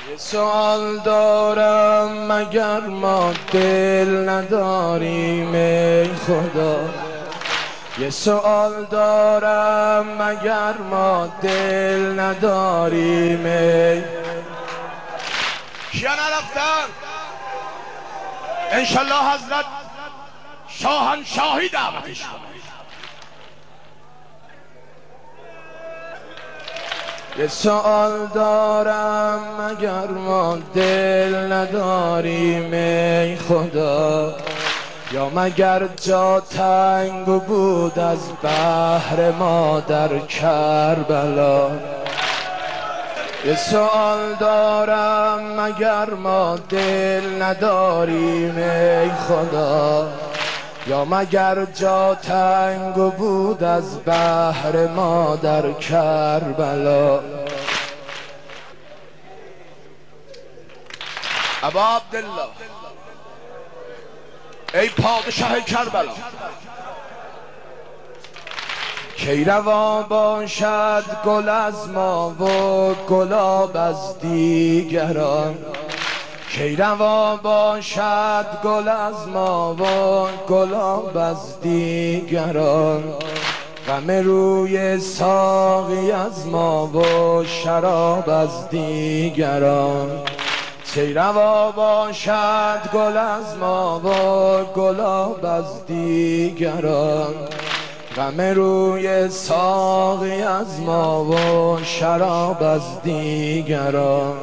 یه سوال دارم مگر ما دل نداریم ای خدا. یه سوال دارم مگر ما دل نداریم ای. کیا نرفتن؟ انشالله حضرت شاهنشاهی دعوتش کنه. یه سوال دارم مگر ما دل نداریم ای خدا، یا مگر جا تنگ بود از بحر ما در کربلا. یه سوال دارم مگر ما دل نداریم ای خدا، یا مگر جا تنگ بود از بحر ما در کربلا. ابا عبدالله ای پادشاه کربلا، کی روا باشد گل از ما و گلاب از دیگران. کی روا باشد گل از ما و گلاب از دیگران. غم روی ساقی از ما و شراب از دیگران. کی روا باشد گل از ما و گلاب از دیگران. غم روی ساقی از ما و شراب از دیگران.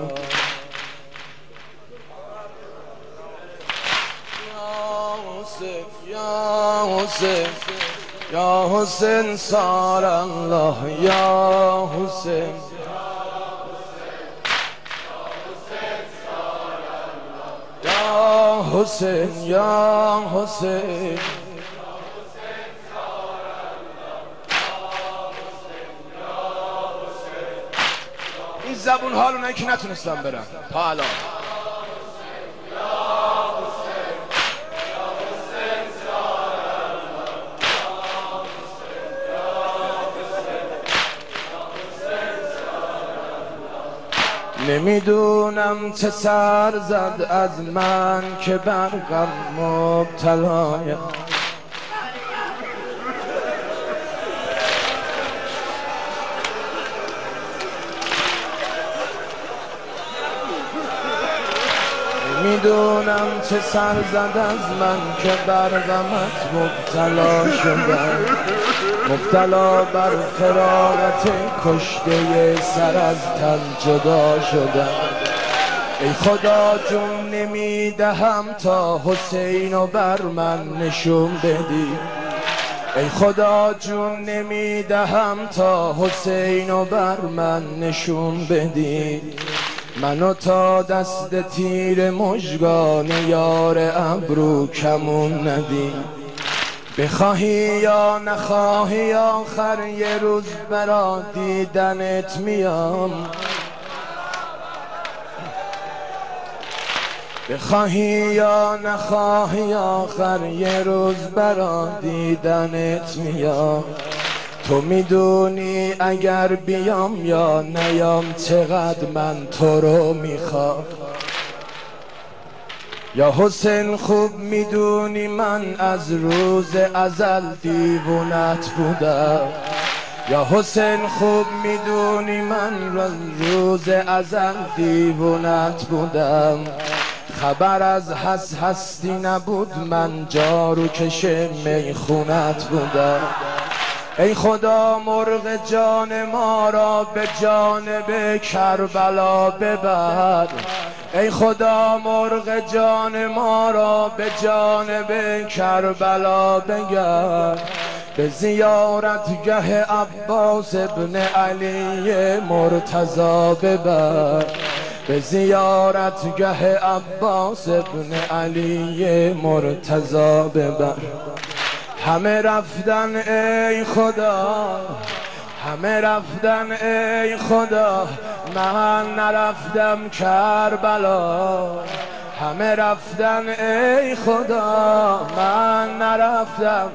یا حسین یا حسین سار الله یا حسین یا حسین یا حسین. این زبون ها رو نه که نتونستم برم تا الان. نمیدونم چه سر زد از من که بر غم مبتلایم. نمیدونم چه سر زد از من که بر غمت مبتلا شدم. مبتلا بر فراغت کشته سر از تن جدا شدم. ای خدا جون نمیدهم تا حسینو بر من نشون بدی. ای خدا جون نمیدهم تا حسینو بر من نشون بدی. منو تا دست تیر مژگان یار ابرو کمون ندی. بخواهی یا نخواهی آخر یه روز برا دیدنت میام. بخواهی یا نخواهی آخر یه روز برا دیدنت میام. تو میدونی اگر بیام یا نیام چقدر من تو رو میخوام. یا حسین خوب میدونی من از روز ازل دیوونت بودم. یا حسین خوب میدونی من از روز ازل دیوونت بودم. خبر از هستی نبود من جارو کش میخونت بودم. ای خدا مرغ جان ما را به جانب کربلا ببر. ای خدا مرغ جان ما را به جانب کربلا بگرد. به زیارتگه عباس ابن علی مرتضی ببر. به زیارتگه عباس ابن علی مرتضی ببر. همه رفتن ای خدا، همه رفتن ای خدا، من نرفتم کربلا. همه رفتن ای خدا، من نرفتم.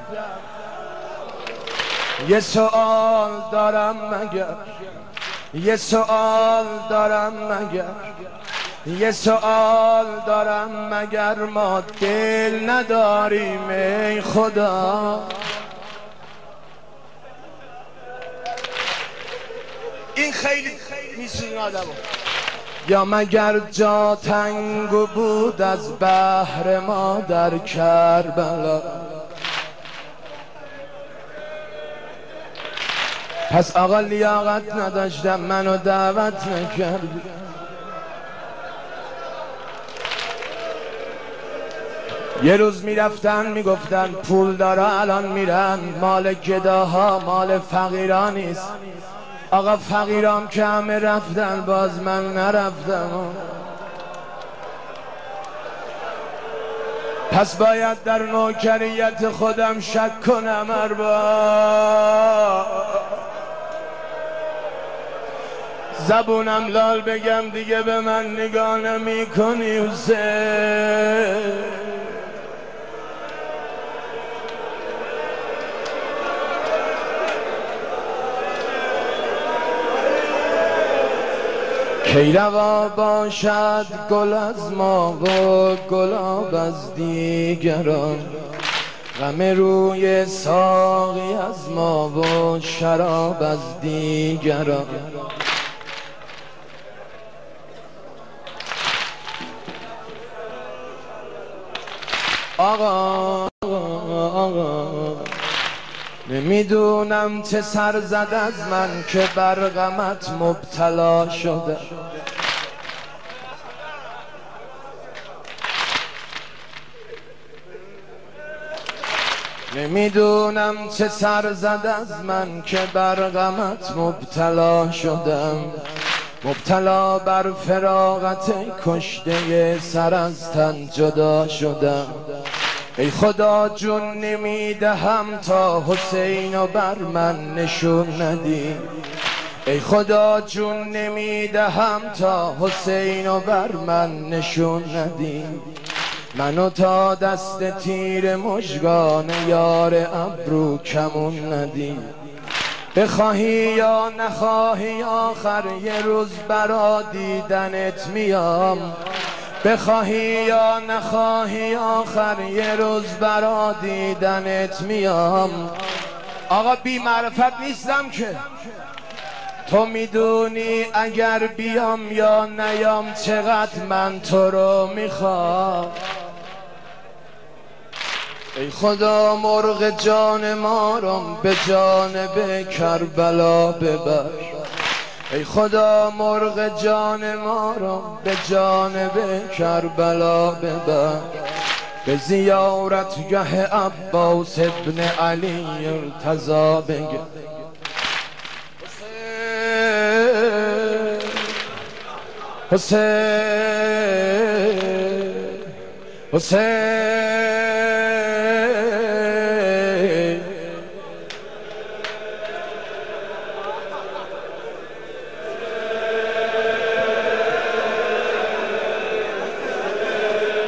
یه سوال دارم مگر، یه سوال دارم مگر، یه سوال دارم مگر ما دل نداریم ای خدا؟ این خیلی میسوزونه آدمو. یا مگر جا تنگ بود از بحر ما در کربلا؟ پس آقا لیاقت نداشتم منو دعوت نکردی. یه روز میرفتن میگفتن پول داره الان میرن مال گداها مال فقیران نیست. آقا فقیرام که همه رفتن باز من نرفتم. پس باید در نوکریت خودم شک کنم. ارباب زبونم لال بگم دیگه به من نگاه نمی کنی حسین. کی روا باشد گل از ما و گلاب از دیگران، غم روی ساقی از ما و شراب از دیگران. آقا نمیدونم چه سر زد از من که بر غمت مبتلا شده. نمیدونم چه سر زد از من که بر غمت مبتلا شدم. مبتلا بر فراغت کشته سر از تن جدا شدم. ای خدا جون نمیدهم تا حسینو بر من نشون ندی. ای خدا جون نمیدهم تا حسینو بر من نشون ندی. منو تا دست تیر مژگان یار ابرو کمون ندی. بخواهی یا نخواهی آخر یه روز برا دیدنت میام. بخواهی یا نخواهی آخر یه روز برا دیدنت میام. آقا بی معرفت نیستم که تو میدونی اگر بیام یا نیام چقدر من تو رو میخوام. ای خدا مرغ جان ما رو به جانب کربلا ببر. ای خدا مرغ جان ما رو به جانب کربلا ببر. به زیارتگه عباس ابن علی ارتضا بگه. حسین حسین